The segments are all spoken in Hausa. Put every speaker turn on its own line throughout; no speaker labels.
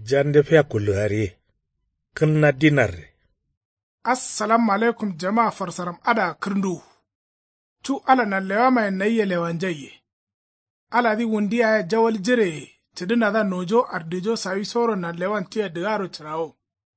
jande fiya kulluhari kinna dinarre.
Assalamu alaikum jama'a farsaram ada kirndu. Tu ala na lewa mai naiye lewan jaye. Ala di wundi ya jawal jire tidina da nojo ardijo sawi soro na lewan tiya digaro chirao.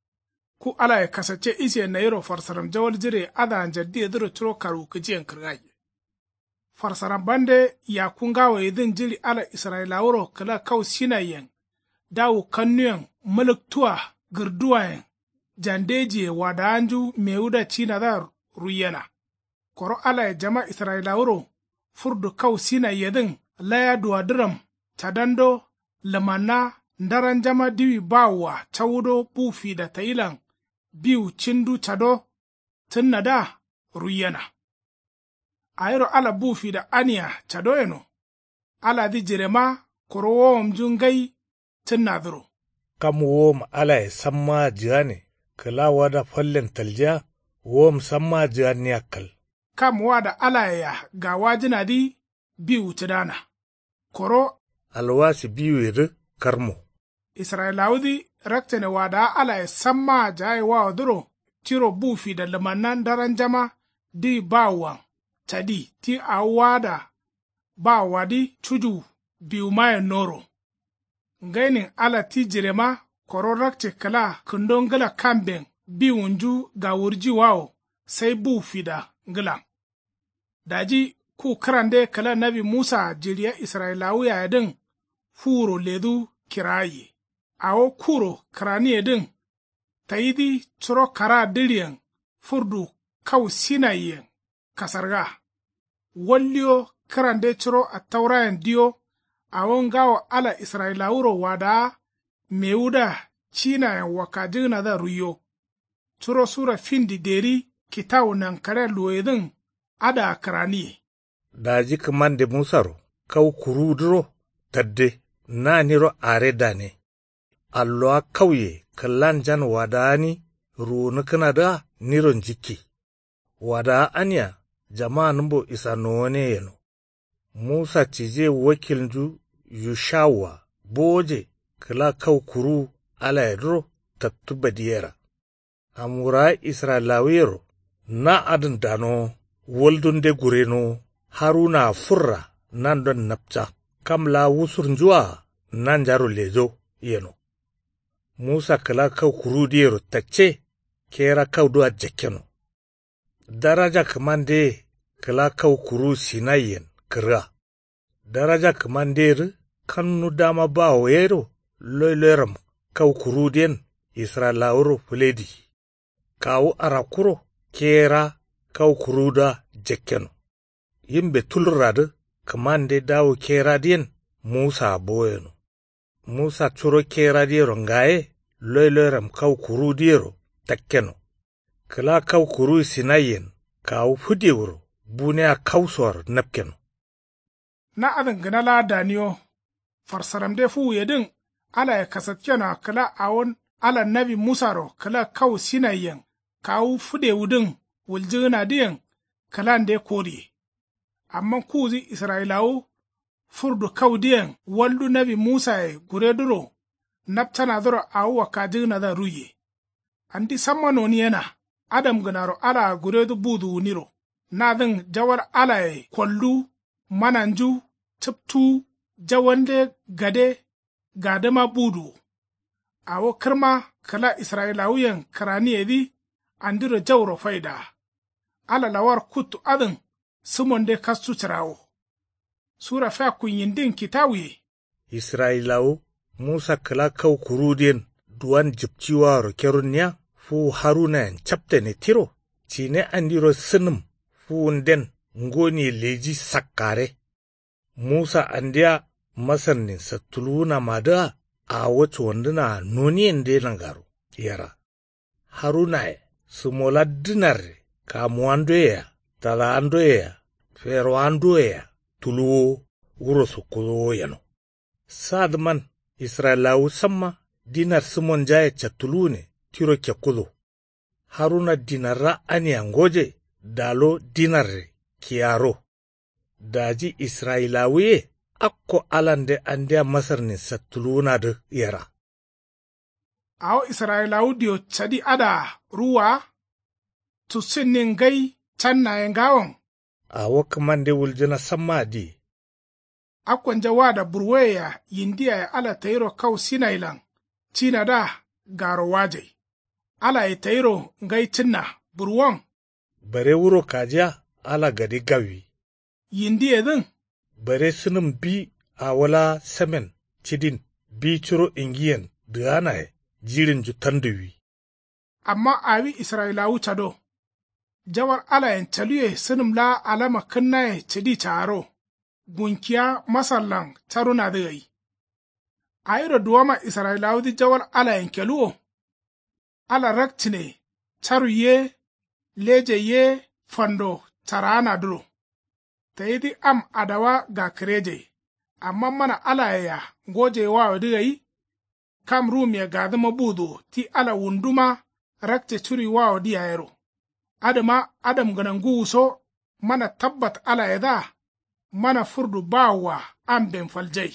Ku ala ya kasace isye nairo farsaram jawal jire ada anjaddi ediro chiro karu kijiyan kirgaye. Farsaram bande ya kungawa idin jiri ala Isra'ila wuro kala kau sinayen. Dawu kannuyan muluktuwa girduwayen. Jandeji wada anju meuda china da ruyena. Koro ala ya jama Isra'ila wuro furdu kau sina yedin laya duwadiram tadando lamana ndaran jama diwi bawa chawudo bufi da tailan biu chindu chado tinna da ruyena. Ayro ala bufi da aniya chado eno. Ala di jirema koro wom jungai tinna dhuru.
Kam wom ala ya samma jane. Kala wada fallen talja, wom samma jani akal.
Kam wada alaya ga wajina di biyu tidana. Koro
alwasi biyu yiri karmo.
Isra'ilawdi raktene wada alaya samma jaye wa duro tiro bufi da limanan daren jama di bawan tadi ti awada bawa di chuju biyu maye noro. Ngainin ala ti jirema koro rakte kala kundon gila kamben biwunju ga wurji wao sai bu fida gila. Daji ku karande kala nabi Musa jiriya Isra'ilawu ya yadin furo ledu kirayi. Awo kuro karani yadin tayidi tsoro kara diriyan furdu kau sinayen kasarga. Walliyo karande tsoro a taurayen diyo awon gawa ala Isra'ilawuro wada meuda china ya wakajina da ruyo. Turo sura findi deri kitawu nan kare luwedin ada karani.
Daji kamande musaro, kau kurudro tadde na niro are dane. Alloa kauye kallan jan wadani ruunu kanada niron jiki. Wada anya jama'a numbo isa noone yeno. Musa cije wakilju yushawa boje kala kau kuru ala yadro tattu badiyera. Amura Isra'ilawiyero na adin dano woldunde gureno haruna furra nan don napcha kamla wusur njuwa nan jaro lezo yeno. Musa kala kau kuru diyero tace kera kau doa jakeno. Daraja kamande kala kau kuru sinayen kira. Daraja kamanderu kannu dama ba wero loileram kau kurudien Isra'ilawuro fuledi. Kawu arakuro kera kau kuruda jekkeno. Yimbe tulradu kamande dawo kera dien Musa boyeno. Musa churo kera diero ngaye loileram kau kurudiero takkeno. Kala kau kuru sinayen kawu fudiwuro bunea kausor napkeno.
Na adin gina la daniyo, farsaram de fu yedin ala ya kasatkena kala awon ala nabi Musaro kala kau sinayen kawu fude wudin wuljina diyan kala de kori. Amma kuzi Isra'ilawu furdu kau diyan waldu nabi Musa ya gure duro naptana duro awu wakajina da ruye. Andi samma noni yana Adam ginaro ala gure du budu niro. Nadin jawar ala ya kwallu mananju tuptu jawande gade gadama budu. Awo kirma kala Isra'ilawiyan karani edi andiro jawro faida. Ala lawar kutu adin sumonde kastu chirawo. Sura fa kunyindin kitawi.
Isra'ilawu Musa kala kau kurudien duan jipchiwaro kerunya fu haruna chapte ne tiro. Chine andiro sinum fu nden ngoni leji sakare. Musa andiya masannin satuluna mada a wace wanduna noniyan delan garo yara. Haruna ya sumola dinare kamuandoya, talaandoya, feroandoya, tuluwo wuro sukuzo yano. Sadman Isra'ilawu samma dinar sumon jaya chatulune tiro kekuzo. Haruna dinarra aniya ngoje dalo dinare kiyaro. Daji Isra'ilawiye akko alande andiya masarnin satuluna da yara.
Awo Isra'ilawu diyo chadi ada ruwa, tu sinnin gai can na yangawon.
Awo kamande wuljina samadi.
Akwan jawa da burweya yindiya ya ala tairo kau sinailan, cina da garo waje. Ala ya tairo gai cinna burwon.
Bare wuro kajiya ala gadi gawi.
Yindiya din.
Bare sinin bi a wala semen cidin bi ciro ingiyan da jirin jutan duwi.
Amma awi Isra'ilawu cado. Jawar ala yan caluye sinin la alama kinnaye cidi caro. Gunkiya masallan taruna da yayi. Ayiro duwama Isra'ilawu di jawar ala yan keluo. Ala raktine taruye lejeye fando tarana duro. Ta yi di am adawa ga kireje, amma mana ala ya goje wa da yayi. Kam rum ya gada mabudu ti ala wunduma rakte turi wa di yayro. Adama adam ganangu so mana tabbat ala ya da. Mana furdu bawa an ben faljai.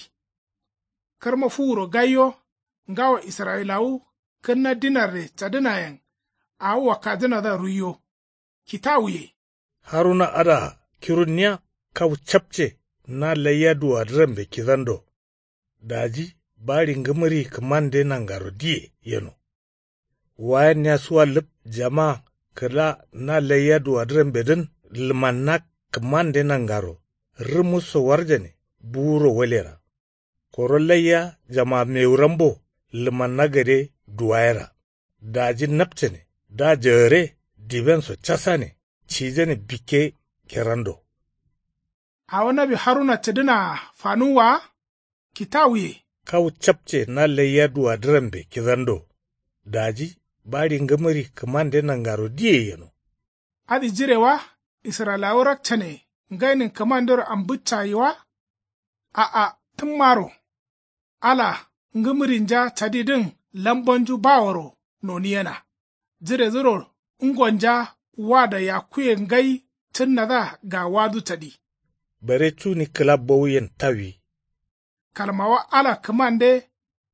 Karma furo gayo, ngawa Isra'ilawu, kanna dinare tadinayen, awa kadina da ruyo, kitawuye.
Haruna ada kirunya kaw capce na layadu adrembe kizando. Daji bari ngamari kamande nangaro die yeno. Wayan ya suwa lip jama kala na layadu adrembe din lmanak kamande nangaro. Rimuso warjane buro walera. Korolaya jama meurambo limanagade duwaira. Daji naptene, da jere dibenso chasane, chijane bike kerando.
Awanabi Haruna tedina fanuwa kitawi.
Kaw chapche na leya duwa drembe kizando. Daji bari ngamari kamande nangaro die yeno.
Adi jirewa Isra'ilawu raktane. Gainin kamandar ambucha yiwa? Tun maro, ala ngumurinja tadidin lambonju bawaro noniyana, zire ziro ngonja wada ya kuye ngai tun nada ga wadu tadi.
Bare tuni kilabbo yen tawi.
Kalmawa ala kamande,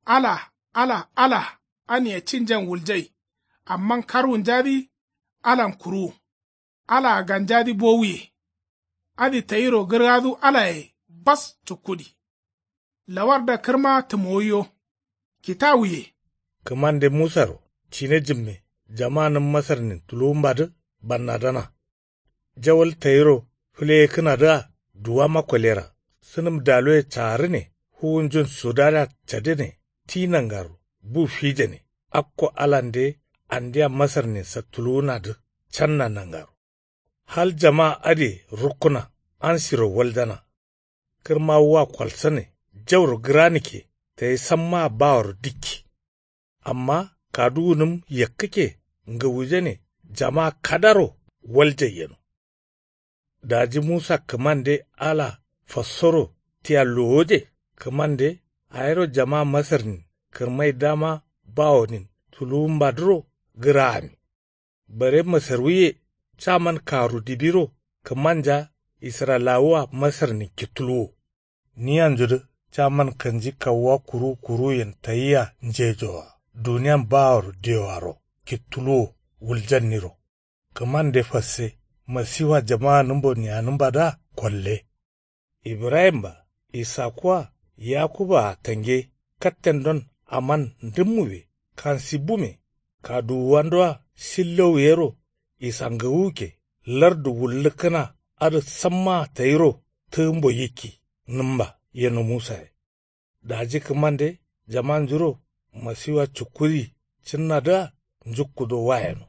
ala, an ya cinjan wuljai, amman karun jadi, alan kuru, ala ganjadi bowiye. Adi tayiro girgadu alaye bas tukudi. Lawar da kirma tumoyo, kitawuye.
Kamande Musaro, cine jimme, jamanin Masarnin tulumbadu bannadana. Jawal tayiro, fule kina da duwa makwalera, sinum daloye tare ne, huwunjun sudada cadine, tinangaru, bu fije ne, akko alande, andiya Masarnin sa tulunadu, canna nangaru. Hal jama'a ade rukuna an siro waldana, kirma wa kwalsane jawar granike ta yi samma bawar diki, amma kadunim yakkake nga wuje ne jama'a kadaro waljayyano. Daji Musa kamande ala fassoro tiya loje kamande ayro jama'a Masarnin kirmai dama bawonin tulumbadro grami. Bare Masarwiye caman karu dibiro kamanja Isra'ilawa Masarnin kituluwo. Ni yanzu caman kanji kawa kuru yin tayya njejowa. Duniyan bawar dewaro kituluwo wuljanniro. Kamande fasse masiwa jama'a numbo niyanumba da kwalle. Ibrahim ba Isa kuwa Yakuba tange katten don aman ndimmuwe kan sibume kadu wandoa sillo yero Isanga wuke lardu wullukana ada samma tayiro tumbo yiki numba yeno Musa. Daji kamande jaman juro masiwa chukuri cinna da njukudo wayano.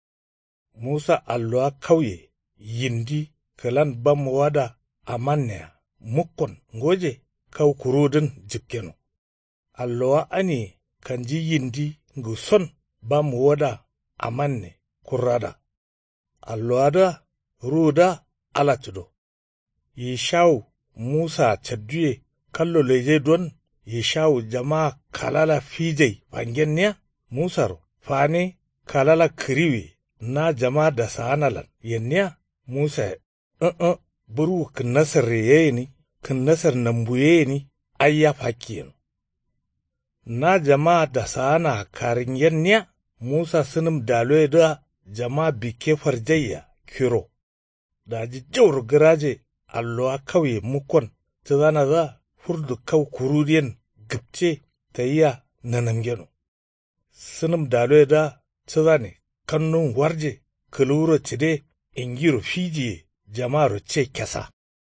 Musa alloa kauye yindi kalan bamwada amannea mukkon ngoje kau kurudin jikkeno. Alloa ani kanji yindi nguson bamwada amanne kurada. Alloada ruda alatudo. Yishau Musa chadduye kallo leje don yishau jama'a kalala fijai bangenniya Musaro fane kalala kiriwe na jama'a da sanalan yenniya Musa buru kinnasar reyeni kinnasar nambuye ni ayya fakiyeno. na jama'a da sana karin yanniya, Musa sinim daloye da jama'a bike farjayya kiro, da ji jawar giraje allowa kauye mukon, ta zana za furdu kau kururiyan gipce ta iya nanangeno. Sinim daloye da ta zane kannun warje, kaluro cide ingiro fijiye jama'aro ce kyasa.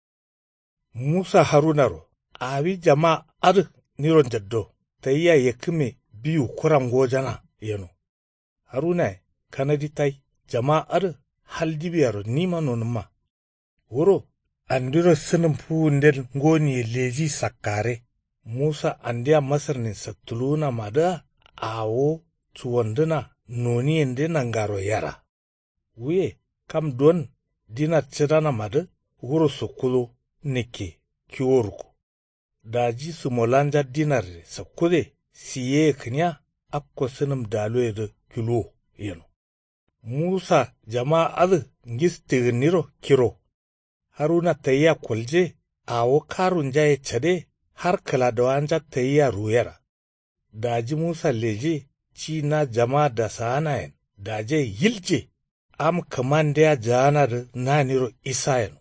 Musa Harunaro, abi jama'a ar niron jaddo, ta iya yakime biyu kuran gojana yano. Haruna kanadi tai jama'a ar haldibiyaro nima nonuma. Wuro andiro sinim fuundel ngoni leji sakare. Musa andia masarnin satuluna mada awo tuwanduna noni ende nangaro yara. Wuye kam don dinar cirana mada wuro sokulo neke kiworuko. Daji sumolanja dinar sakude siye knya akko sinim daloye de kilo yano. Musa jama'a adu ngis tigniro kiro. Haruna tayya kwalje awo karun jaye cade har kala da wanja tayya ruyara. Daji Musa leje ci na jama'a da sanayen daje yilje am kamande ya jana da naniro isayano.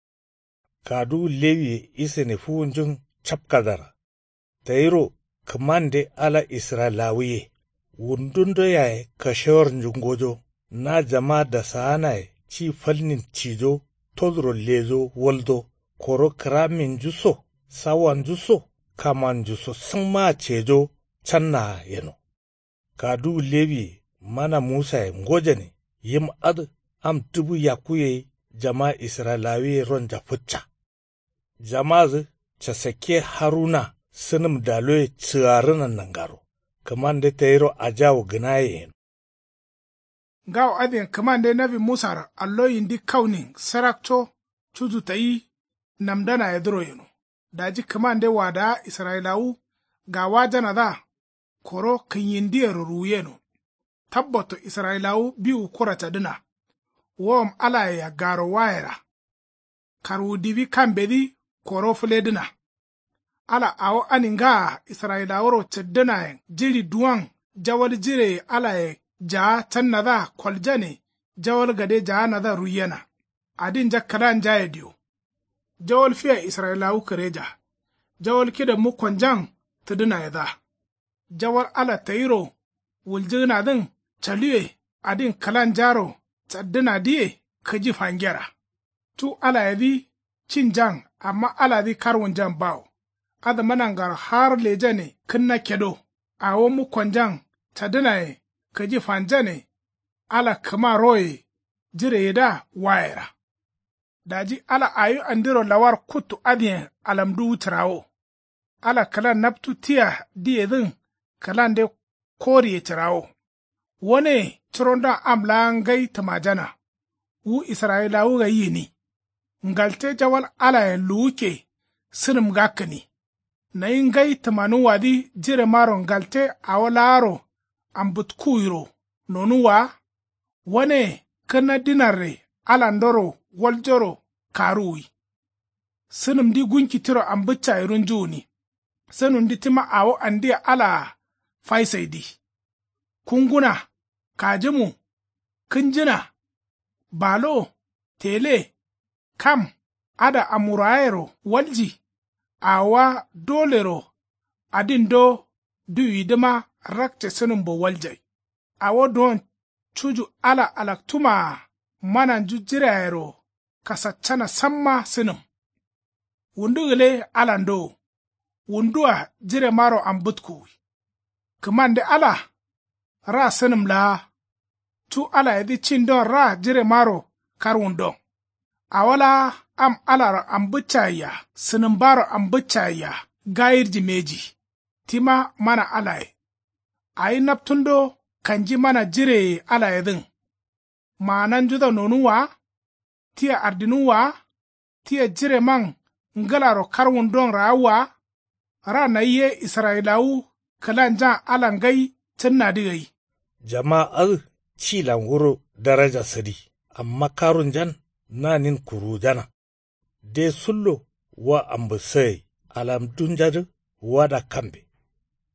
Kadu lewi isene fuunjun chapkadara. Tayiro kamande ala Israelawiye. Wundundo yae kashor njungojo na jama'a da sanaye ci falnin cijo todro lezo waldo koro kramin juso sawan juso kaman juso sangma cejo canna yano. Kadu lewi mana Musa ngoja ne yim ad am tubu yakuye jama Israelawi ronja fucha. Jama'a casake Haruna sinim daloye tsarinan nangaro, kamande tayiro ajawo ginaye.
Gaw adin kamande nabi Musa allo yindi kaunin sarakto cuju tayi namdana yadro yeno. Daji kamande wada Israelawu ga wajana da koro kanyindi ruyeno. Tabbato Israelawu biu kurata dina. Wom ala ya garo waira. Karu divi kambedi koro fuledina. Ala awo aninga Israelawro tedina jiri duwan jawal jire ala ja tannada kwaljane jawal gade ja nada ruyena. Adin jakkalan jaye diyo. Jawal fiya Israelawu kareja. Jawal kida mukwanjan tedina yada. Jawal ala tayiro wuljina din chaliwe adin kalan jaro tsaddina diye kaji fangera. Tu ala yadi cinjan amma ala di karwun jan bawo. Ada manangar har lejane kinna kedo. Awo mu kwanjan tadina kaji fanjane ala kama roye jire yeda waira. Daji ala ayu andiro lawar kutu adiyen alamdu utirawo. Ala kalan naptu tiya diye din kalan de koriye tirawo. Wane cironda amla ngai tamajana. Wu Israelawu ga yini. Ngalte jawal ala ya luke sinim gakani. Na ngai tamanu wadi jire maro ngalte awalaro ambut kuiro nonuwa. Wane kana dinare ala ndoro waljoro karui. Sinim di gunki tiro ambucha irun juni. Sinum di tima awo andi ala faisaidi. Kunguna, kajimu, kinjina, balo, tele, kam, ada amuraero, walji, awa dolero, adindo, duidima, rakte sinumbo waljai. Awo don chuju ala alaktuma, manan jujiraero, kasachana samma sinum. Wundugile alando, wundua jire maro ambutku. Kumande ala, ra sinum la, tu ala yadi chindon ra jire maro karundon. Awala am ala ambuchaya, sinumbaro ambuchaya, gair jimeji, tima mana alay. Ay naptundo kanji mana jire ala yadin. Manan juda nonuwa, tia ardinuwa, tia jire man ngalaro karundon rawa, ra na iye Israelawu kalanjan alangai tunna digai.
Jama'ar cilan wuro daraja sadi, amma karun jan nanin kuru jana. De sullo wa ambusai alamdun jadu wada kambe.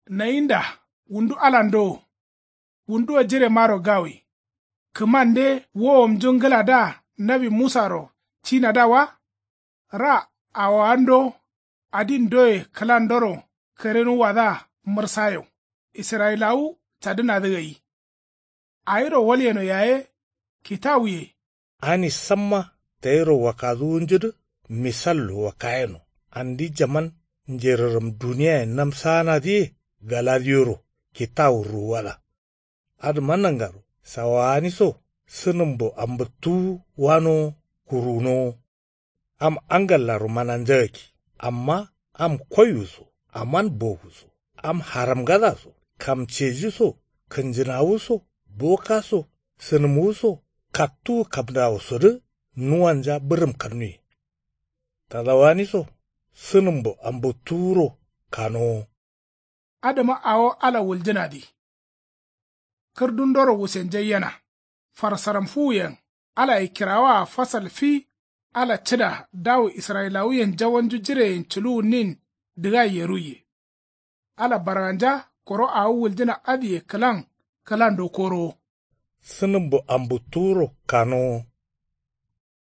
na inda wundu alando wundu jire maro gawi kumande wo mjungala da nabi musaro china dawa ra awando adin doye kalandoro kerenu wada mursayo israilau tadina dagayi ayro walyeno yaye kitawiye
ani samma tayro wakazu njid misal wakayeno andi jaman njereram duniya nam sana di galadiyoro kitaw ruwala ad manangaro sawani so sunumbo ambatu wano kuruno am angalaru mananjaki amma am koyuso aman bohuso am haram gadaso kam chejiso kanjinawuso bokaso sunumuso kattu kabdawso de nuwanja birim kanui tadawani so sunumbo ambuturo kano
adama awo ala wuljinadi kirdundoro wusen jayyana farsaram fuyen ala ikirawa fasal fi ala cida dawo israilawiyen jawanju jireyen cilu nin diga yeruye ala baranja koro awo wuljina adiye kalan do koro
sunumbo ambuturo kano